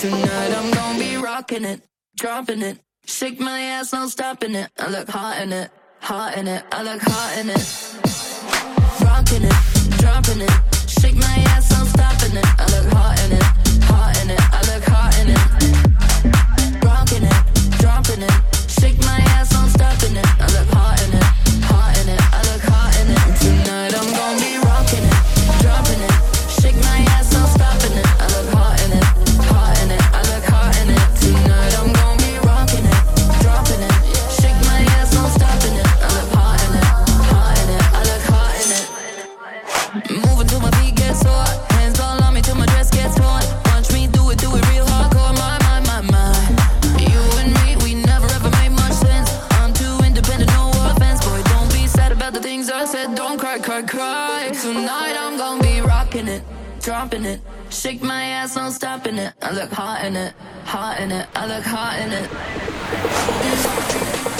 Tonight I'm gonna be rocking it, dropping it. Shake my ass, no stopping it. I look hot in it, hot in it. I look hot in it. Rocking it, dropping it. Shake my ass, no stopping it. I look hot in it, hot in it. I look hot in it. Rocking it, dropping it. Shake my ass, no stopping it. I look hot in it, hot in it. I look hot in it. Tonight I'm gonna be rocking it, dropping it. Shake my ass, no stopping it. I look hot in it, hot in it. I look hot in it. Tonight I'm gonna be rocking it, dropping it. Shake my ass, no stopping it. I look hot in it, hot in it. I look hot in it. Moving till my feet get sore. Hands all on me till my dress gets torn. Watch me do it real hardcore. My. You and me, we never ever made much sense. I'm too independent, no offense. Boy, don't be sad about the things I said. Don't cry, cry, cry. Tonight I'm gonna be rocking it, dropping it. Shake my ass, no stopping it. I look hot in it, hot in it. I look hot in it.